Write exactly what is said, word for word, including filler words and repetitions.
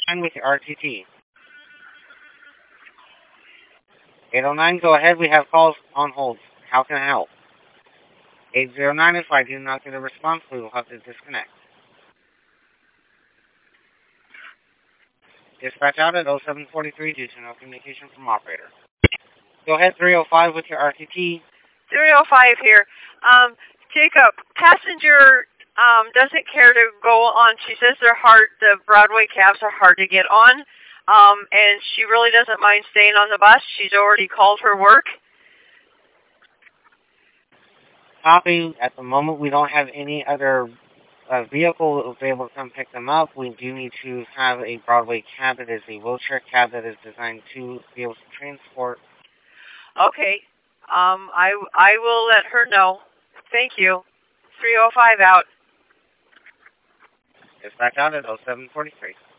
nine with your R T T. eight oh nine, go ahead. We have calls on hold. How can I help? eight zero nine, if I do not get a response, we will have to disconnect. Dispatch out at oh seven forty-three due to no communication from operator. Go ahead, three oh five with your R T T. three oh five here. Um, Jacob, passenger um, doesn't care to go on. She says they're hard, the Broadway cabs are hard to get on, um, and she really doesn't mind staying on the bus. She's already called her work. Copy. At the moment, we don't have any other uh, vehicle that will be able to come pick them up. We do need to have a Broadway cab that is a wheelchair cab that is designed to be able to transport. Okay. Um, I, I will let her know. Thank you. three oh five out. Dispatch out at oh seven forty-three.